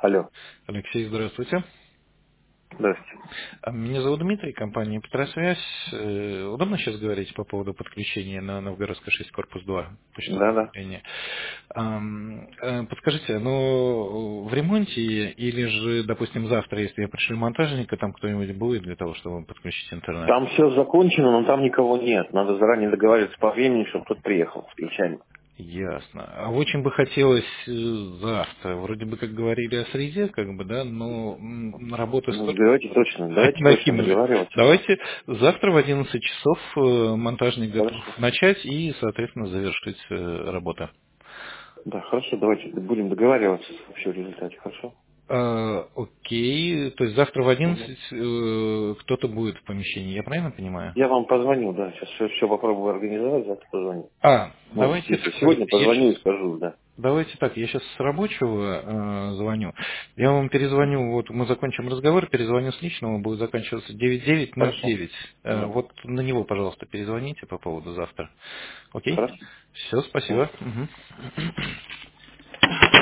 Алло. Алексей, здравствуйте. Здравствуйте. Меня зовут Дмитрий, компания Петросвязь. Удобно сейчас говорить по поводу подключения на Новгородской 6, корпус 2, почтовое Да-да. отделение? Подскажите, оно в ремонте или же, допустим, завтра, если я пришлю монтажника, там кто-нибудь будет для того, чтобы подключить интернет? Там все закончено, но там никого нет. Надо заранее договариваться по времени, чтобы кто-то приехал с ключами. Ясно. А очень бы хотелось завтра. Вроде бы как говорили о среде, как бы, да, но работы Ну, столько давайте точно накинули. договариваться. Давайте завтра в 11 часов монтажник готов Хорошо. начать и, соответственно, завершить работу. Да, хорошо, давайте будем договариваться вообще в результате, хорошо? Окей, то есть завтра в 11 Мгм. кто-то будет в помещении, я правильно понимаю? Я вам позвоню, да, сейчас все попробую организовать, завтра позвоню. Может, Давайте если так, сегодня я позвоню и щас скажу, да. Давайте так, я сейчас с рабочего звоню. Я вам перезвоню, вот мы закончим разговор, перезвоню с личного, будет заканчиваться Хорошо. 9909. Мгм. Вот на него, пожалуйста, перезвоните по поводу завтра. Окей? Хорошо. Все, Мгм. спасибо. Мгм.